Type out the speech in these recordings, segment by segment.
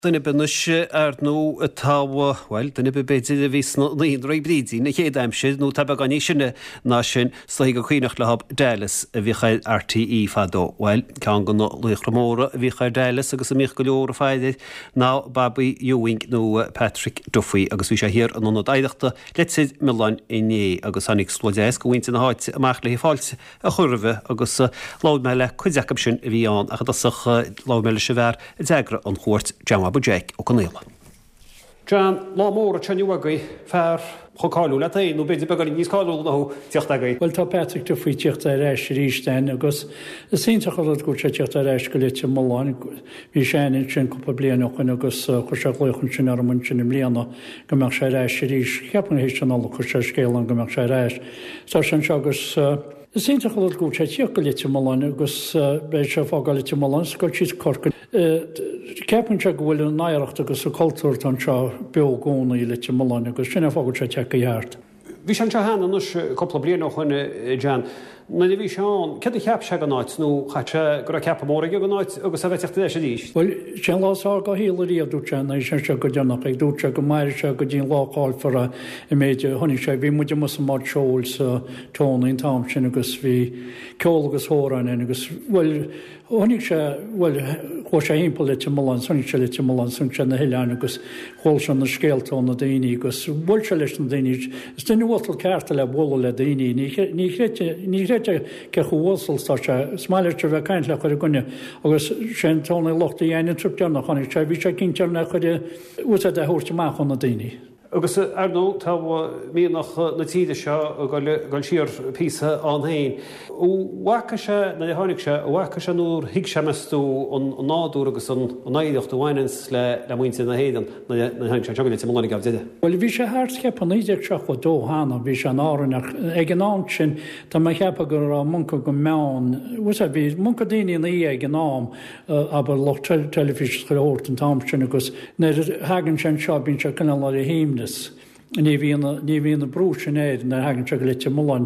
Dyna bynwys ar nhw y tawa, wel, dyna by beth sydd y fus na'n rhoi bryd i'n eich edamsydd, nhw tabag o'n eisiau na sy'n slai go chwynach lahab delis y fichael RTE ffado. Wel, cael gan lwych rhamora y fichael delis agos y mich golior y ffaidd na babi Ewing nhw Patrick Duffy agos fi eisiau hir yn onod aidachta letsydd Milan i ni agos anig slwades gwynt yn haid ymach le hi ffalt y chwrfa agos lawd mele cwydzacab sy'n fi an ach adasach lawd mele syfer y degra o'n chwrt jama Jack o Connell. Jan, lá mór a tseanniuagaí fear chocáilú le taí, nó beidir begarí níos cáilú na hú tíochtagaí. Well, tá Patrick Duffy tíocht ar eis rístein, agus is sínta chulad gúil sé tíocht ar eis go leite Milan, bhí séann sin cúpla blianachn agus chuirse gluochann sin ar mun sin im bliana gomach sé ar eis rís. Cheapan hééis sin alla chuirse scélan gomach sé ar eis. Tá sin agus is sínta chulad gúil sé tíocht go leite Milan agus beid sé fága leite Milan, scoil síos corcan. Ceapan se go bhfuil an nairachta agus a cultúr tan seo beagóna i leite Milan agus sinna fágad se teach i heart. Bhí sean se hána nus coppla bliana chuine Jan. Na bhí seán, cad a cheap se gan náid nó chaite gur a ceap móra go náid agus a bheitteachta leis a díos. Well, sin lásá go hílaí a dúte na sin se go deannach ag dúte go mair se go dín lááil for a i méide honig sé bhí muide mas mád seol sa tóna in tám sin agus bhí ceol agus hórain agus well honig se well chu sé hímpel leite Milan sunnig se leite Milan sun se na heilein agus hol se na scéaltón na daoine agus bhil se leis na daoine is duine bhil cearta le bhla le daoine ní ce chuhsal tá se smáilir bheith caiint le chuir gunne agus sin tóna lochta dhéanaan trútearnach chunig sé bhí sé cinntearna chuide ús a thuirteach chun na daoine. Agus nó tá míonach na tíide seo gáil siar písa an hain. Bhacha se na tháinig se bhacha se núair hiic se meú an náú agus an éideocht bhhainens le muinte na héan na hain se teganna mna gab diide. Well, bhí sé háirceap an idir seach go dó hána bhí se an áirenach ag an ám sin tá mai cheappa gur a munca go meán was a bhí munca daoine na ag an ám aber loch telefís go óirt an tám sin agus na hagann sin seo bín se canal a híimne. Ní bhíon na brú sin éad na hagann se go leite Milan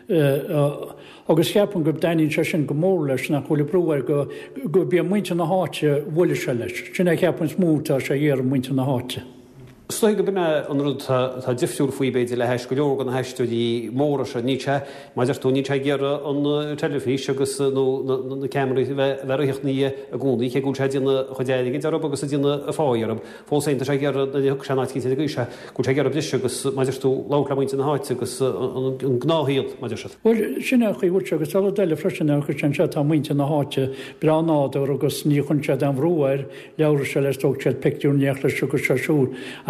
agus cheapan go daíonn se sin go mór leis nach chuil brúir go bí muinte na háte bhile se leis. Sinna cheapan smúta sé dhéar muinte na háte. Sloi go bine an rud tá difriúr faoi beidir le heis go leor an heistúí móra se níte, maidir tú níte ggéar an telefís agus na camera bheitcht ní a gúnaí ché gún sé dína chodéiginn arab agus a dína a fáarm. Fósainte sé ggéar na senáid cí goise go sé ggéar dis agus maidir tú lálamuinte na háite agus an gnáhíad maidir se. Well, sinna chuúte agus tal deile freisin chu sin se tá muinte na háte bra nád agus ní chun se an bhrúir leabhar se leis tóg sé picúneach le sugur seisiú.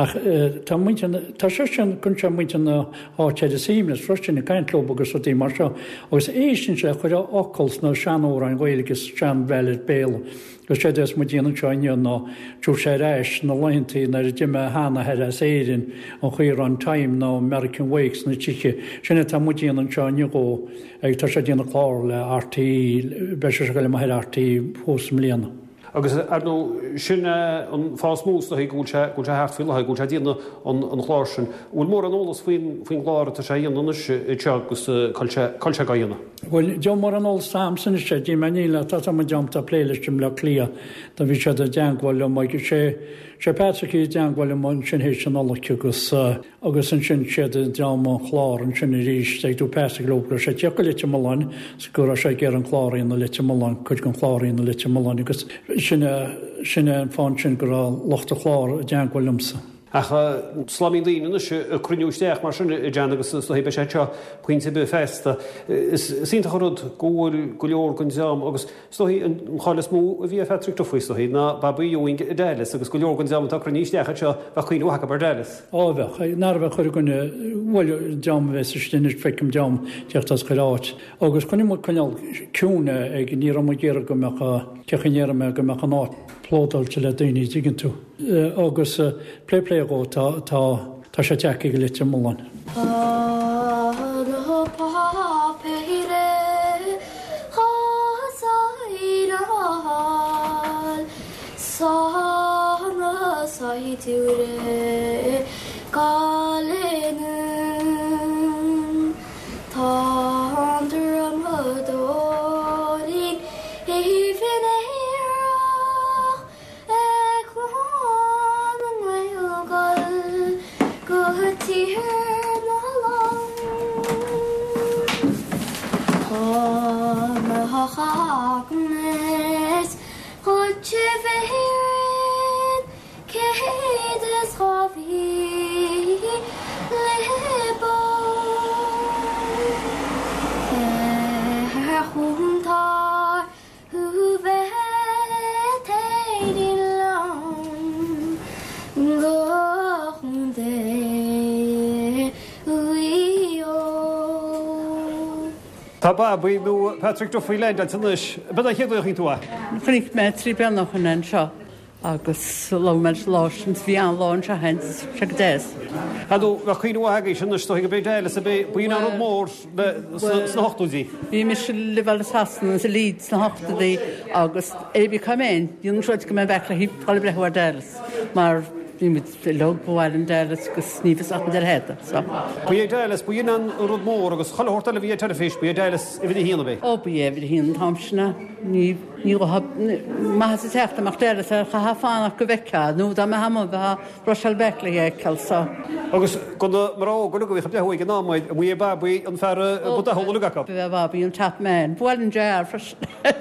Tá sé sin chun se muinte na áte a síimnas freisin na caiintlób agus ó dtí mar seo, agus éisisin se chuir ocals nó seanóra an ghilgus sean bheile béal. Gus sé mu díanaan seáine ná trú sé réis na leontaí na diime hána head a éirin an chuir an Time ná American Wakes na tíe. Sinna tá mu díanaan seáine go ag tá sé díanana chlár le RTE be se go le mai RTE fós mlíana. Agus nó sinne an fás mús na gúil se heartfuil a gúil díanana an chláirsin. Bhfuil mór an ólas faoin gláir a sé dhéanana te agus coilte gaianana. Well, John mar an ólas Samson is sé dí maníile tá am deamta pléileistim le clia da bhí sé a deanghil mai sé Patrick í deanghil man sin hééis an álaú agus an sin siad deamá chlár an sinna ríis ag dú Patrick lógra sé teach leite Milan sa gur sé ggéar an chláiríon na leite Milan chuid gon chláiríon na leite Milan agus sinne an fáin sin gur lochta chlár a deanghilmsa. Ach sláín líana se cruúisteach mar sin dean agus hé se teo puinte be festa. Sínta chorod ggóil go leor gon deam agus hí an chálas mú a bhí Patrick Duffy na babu Ewing a déiles agus go leor gon deam tá cruníisteach seo a chuoin hacha bar déiles. Ábheith nar bheith chuir gonne bhfuil deam bheits stinne fecem deam teachtas choráit. Agus chuine mu chuineal ciúna ag ní am géar go mecha cechanéar me go mecha ná plódal le daoine dígann tú. Agus plé go tá sé teach go leite Milan. Tá babaí nó Patrick Duffy leid an tunis, bud a chéadúach tú. Chnig me trí benach an an seo agus lomeid láins bhí an láin se hen se déas. Hadú a chuoinúhaga sin na stoigh be déile sa buon an mór sna hochtúdí. Bhí me se level hasan sa líd na hochttaí agus ébi caiméin, dún seid go me bela hí fáil brethhar délas, mar bhí mit logbháil an délas gus sníomhas ach ar head. Bu é délas buon an rud mór agus chohorta le bhí telefís bu é délas i bhí híanana bé. Ó bu é bhí híon tamsena ní maithe sa teachta amach délas ar cha fánach go bheiceá, nó dá me hamó bheit Rochelle Beckley ceilsa. Agus go marrá go go bhíh behuaig an námaid a mu é babaí an fear bud a hóla gacha. Bhí babaí an tap men, bhil an dear fris.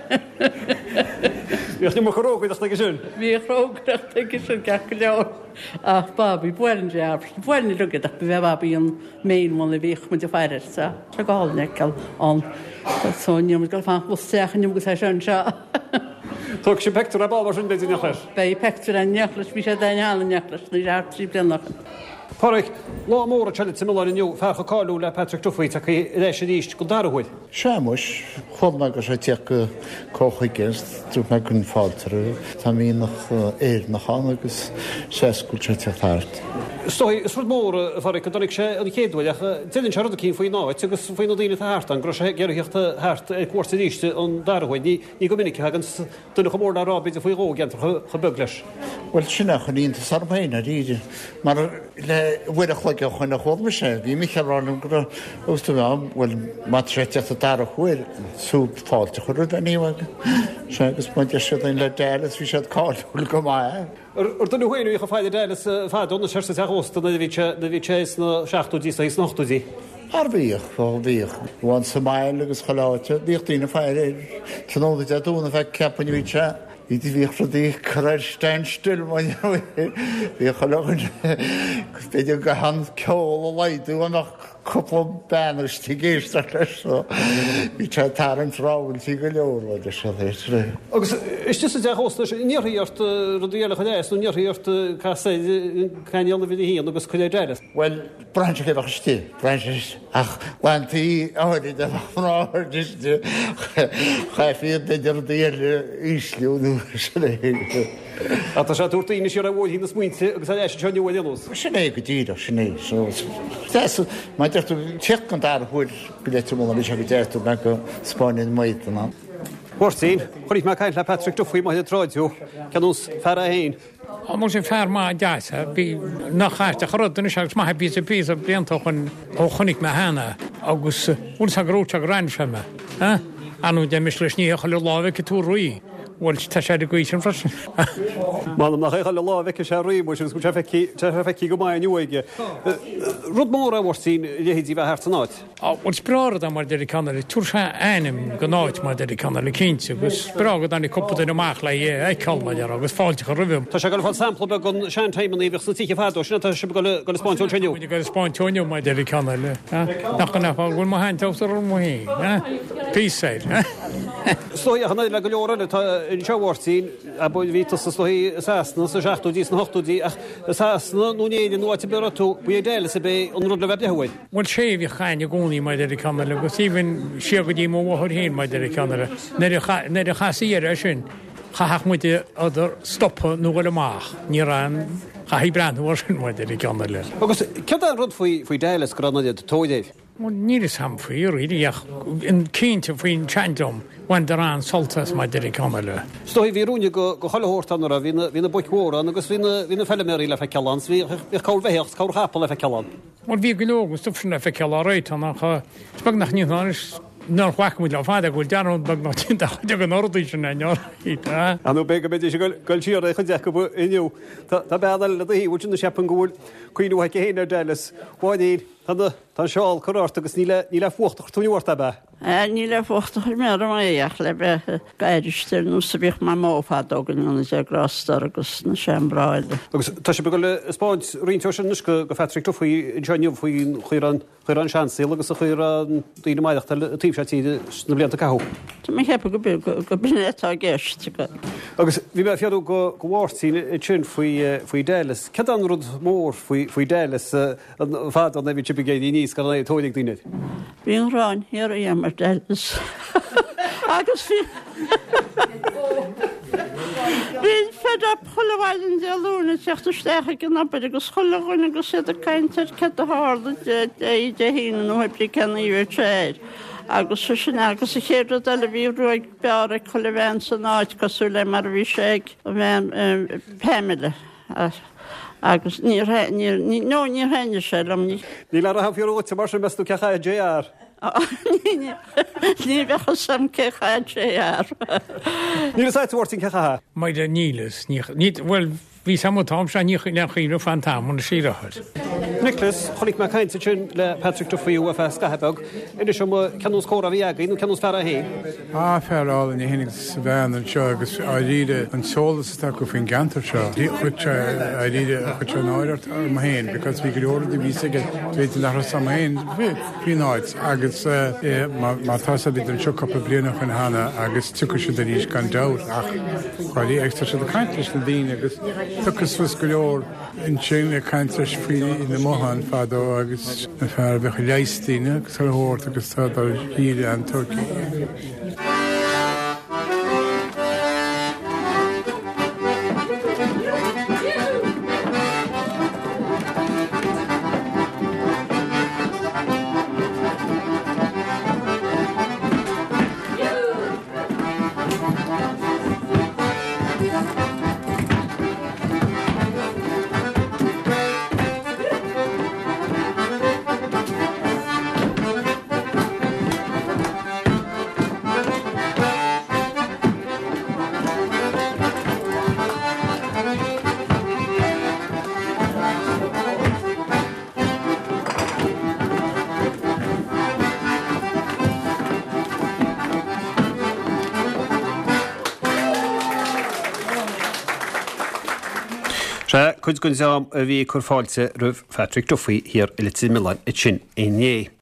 Bhíoch ní mar chorógaid as na sin. Bhí chrógaach ag sin ceach go leor. Ach babaí bhil dear, bhil ní rugad ach bhí babaí an méon mna bhíoch mu de feirir sa. Tre gáilne ceil an sónium go fan bhsteach an gus sin seo. Tug sé pector a bábar sin beidir nechleis. Bei pector an nechleis, bhí sé daine nechleis, ní ar trí blianach. Páric, lá mór a teid simile inniu fecha cáú le Patrick Duffy a rééis sé díist go darhfuil. Seamus, chumna go sé teach cócha gist, trú me gunn fáiltar, tá mí nach éir nach chan agus séscúil sé teart. Stoi, is rud mór a fáric go donig sé an chéadúil, dilinn se rud a cín faoin náid, agus faoin ó daine thart an, gro sé geirúíochtta thart cuasa díiste an darhfuil, ní go minic hagan duna go mór na rábid a faoi rógiantar chu bug leis. Well, sinna chun ínta sarbaina ríidir, mar le bhuiidir chuige chuinna chódma sé, bhí mi ránum go ústa bheam, bhfuil mat sé teachta dar a chuir sú fáilte churúd a níhaga. Se agus pointe sé le délas bhí sé cáúil go mai. Ar duna chuinú ich a fáidir délas fáidúna sé sa teósta na bhí sé na 16údí sa 8údí. Ar bhíoch fá bhíoch, bháin sa mail agus choláte, bhíoch tína fáidir, tanóda a dúna bheith ceapan bhíte, í bhíoch fra dí choir steinstil main bhí cholágan beidir go han ceol a leidú anach couple banners tí géisteach leis bhí te tarint ráil tí go leorhide se éis. Agus is a deósta níoríart rodíala chuéis nó níoríart caiineanna bhí híon agus chuile déiles. Well, breinte go bach tí, breinte ach bhaintaí áirí de bhráir de chafiad idir déile ísliú se le. A tá sé túirtaíine sé bhil hí na smuointe agus éis teú bhilús. Sinné go dtíad sinné. Má deirú teach an dar chuir go leú mna se go déirú me go Spáin maidna. Hórsaín, chuirh me caiil le Patrick Duffy mai ráidú ceanús fear a héin. Mú sin fear má deasa, bhí nachchaiste chorodna segus mai bí a bí a blianta chun ó chunig me hena agus ús a gróte go reinfemme. Anú de mis leis níocha le lábh go tú roií. Bhil tá sé go sin freisin. Mám nach le lábheice sé roií mu go feici go mai nuige. Rud mór a bhharsín léhéadí bheith heart náid. Bhil spráad a mar deidir canna túr se einim go náid mar deidir canna le cinnte, agus sprágad anna cuppa amach le é calmaid agus fáilte go rihim. Tá sé go fáil sampla be gon seantaimman íbh sa tíe fádó sinna tá se go spáinú treniu. Go spáintóniu mai deidir canna le. Nach gan fá bhfuil má haintátar mhí. Písaid. Slóí a le go leorile in seohhairtíín a bud vítas sa slóí sana sa 16údí na 8údí ach sana nónéidir nuáte beú bu déile sa bé an rud le bheith dehaid. Bhil sé bhí chaine gúnaí mai deidir canna le, agus íhann siagadí mhthir héin mai deidir canna. Neidir chaíar sin chaach muide idir stoppa nó bhfuil amach, ní ran chaí brandhhair sin mai deidir canna le. Agus ce an rud faoi déiles go rannaiad tóidéh? Ní is ham faoí ríideach in cínte faoin teantom bhain an soltas mai deidir canna le. Stoi bhí rúne go chohórtanar a hína buithhóran agus hína felliméí le fe ceán, bhí cáil bheiths cáil chapa le fe ceán. Mar bhí gológus tufsin le fe ceá réitach spag nach níos nar chuachmid le fáide bhfuil deanún bag ná tinta chuide an ordaí sin neor. Anú be go beidir goil tíar chu de go inniu Tá bedal le hí bhúil na sepan gúil chuoinú heice héanaar déiles bháid Tá seáil choráirta agus níle fuchtach túniuirta be. Ní le fóchtach mé éach le be gaiiriiste nó sa bhíh má mófádogan anna degrástar agus na seanráile. Agus tá sé be go le Spáint rionú sin go fetric faoi Johnniuh faoin chuir an seansaí agus a chuir an daoine maiideach tíimsetí na blianta caú. Tá mé hepa go binetá gceist. Agus bhí me fiadú go bhhairtíí tún faoi délas. Ce an rud mór faoi délas an fád an bhí tipigéí níos gan é tóigh daine. Bhíon ráin ar a dhémar délas. Agus Bhín fed chohhailin dealúna teachta stecha gan napad agus cholaghine agus sé a caiintear ce a hála é de hína nó hebrí cena íir tréir. Agus sin agus a chéad eile bhí roiig beara chohhain san áid cosú le mar bhí sé bheith peimiile. Agus ní henne sé am ní. Ní le a fiúte mar meú cecha a JR. Ní bhecha sam cecha JR. Ní áitúirtín cecha. Maid a nílas bhfuil hí samtám se ní lechaíú fantámna síraid. Nicholas, chonig me caiinte tún le Patrick Duffyú a fe scahebeg, idir sem ceanú scóra bhí agaí, ceanú fear a hé. Fearráil in hénig sa bhean an seo agus a ríide an solas tá go fin gantar seo. Chuite a ríide a chuite an áirt ar ma héin, because bhí go orda bhí sige dvéite le sam héin hí náid agus má tá a bhí an seo coppa blianach an hána agus tucha se a rís gan dát ach chuí extra se a caiintis na díine agus tuchas fus go leor in sin a caiintis frí na mohan fádó agus na fear bhecha leistíine agus ar hórt agus tá híre an Turkey. Chuid gon a bhí chur fáilte roh Patrick Duffy hir i le tí Milan i sin éé.